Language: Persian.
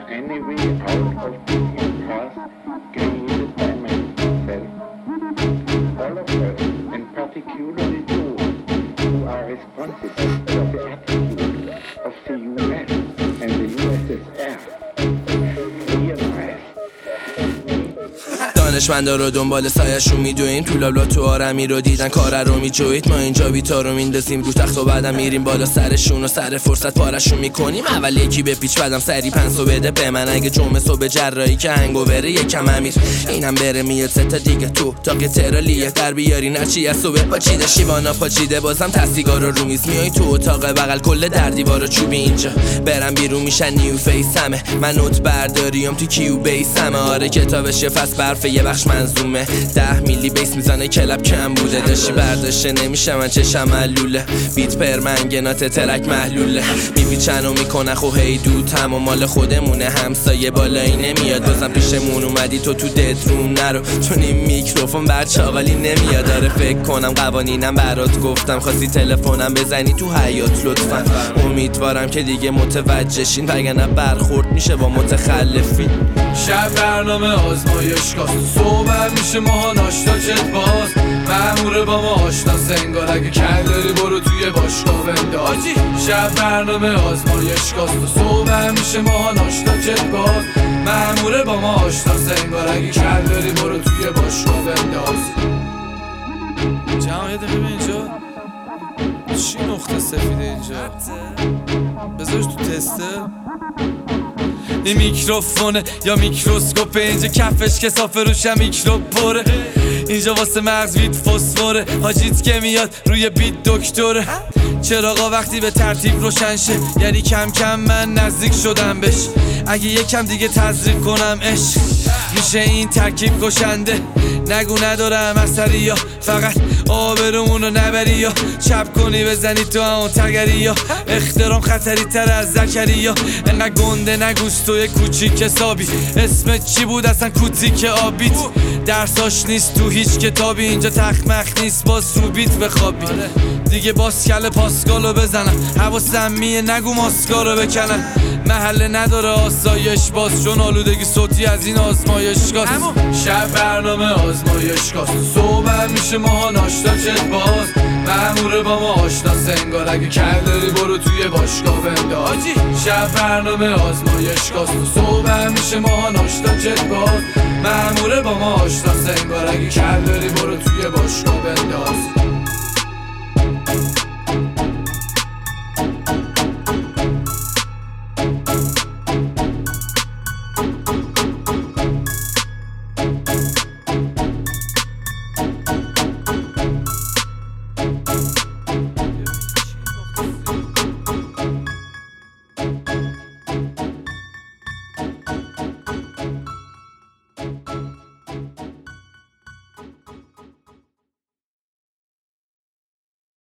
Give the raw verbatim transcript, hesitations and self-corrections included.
any way out of the impasse created by man himself. All of us, and particularly those who are responsible for the attitude of the U S and the U S S R, realize دانشمندا رو دنبال سایه‌شون میدویم، تو لابلا تو آرمی رو دیدن کاره رو میجوید. ما اینجا بیتا رو میندازیم رو تخت و بعدم میریم بالا سرشون و سر فرصت پارشون میکنیم. اول یکی به پیچ بعدم سری پنسو بده به من، اگه جمعه صبح جرایی که هنگووره یکم امیر اینم بره میاد سه تا دیگه تو تا که ترالیه در بیاری نچی از صبح پاچیده شیوانا پاچیده بازم تصدیگا رو رو میز میای تو اتاق بغل کل در دیوارا چوبی اینجا برم بیرون میشن نیو فیس همه من نوت برداریم تو کیو بیس همه آره کتابش یه فصل برفه یه بخش منظومه ده میلی بیس میزنه کلب کم بوده داشتی برداشته نمیشه من چشم علوله بیت پرمنگنات ترک محلوله میپیچن و میکنه خو هی دود هم و مال خودمونه همسایه بالایی نمیاد بازم پیشمون اومدی تو تو ددروم نرو چون این میکروفون بر چاقالی نمیاد داره فکر کنم قوانینم برات گفتم خواستی تلفنم بزنی تو حیات لطفا امیدوارم که دیگه متوجه شین وگرنه برخورد میشه با متخلفین شب برنامه آزمایشگاه صبح میشه ماها ناشتا جت باز مأموره با ما آشنا سنگار اگه کل داری برو توی باشگاه بنداز شب برنامه آزمایشگاه صبح میشه ماها ناشتا جت باز مأموره با ما آشنا سنگار اگه کل داری برو توی باشگاه بنداز جمعیت ببین اینجا چی نقطه سفیده اینجا بذارش تو تسته این میکروفونه یا میکروسکوپ اینجا کفش که صافه روشم میکروب پره اینجا واسه مغز وید فسفوره حاجیت که میاد روی بیت دکتره چراغا وقتی به ترتیب روشن شه یعنی کم کم من نزدیک شدم بهش اگه یکم دیگه تزریق کنم عشق میشه این ترکیب کشنده نگو ندارم اثری یا فقط آبرومونو نبری یا چپ کنی بزنی تو همون تگری یا احترام خطری تر از ذکری یا انقدر گنده نگوش توی کوچیک حسابی اسمت چی بود اصلا کوتیک آبیت درساش نیست تو هیچ کتابی اینجا تخمخ نیست باز رو بیت بخوابی دیگه باز کل پاسکالو بزنم حواسم میه نگو ماسکارو بکنم محله نداره آسایش باز چون آلودگی صوتی از این آزمایشگاه شب برنامه آزمایشگاه صبح میشه ماها ناشتا جت باز مأموره با ما آشنا سنگار اگه کل داری برو توی باشگاه بنداز شب برنامه آزمایشگاه صبح میشه ماها ناشتا جت باز مأموره با ما آشنا سنگار اگه کل داری برو توی باشگاه بنداز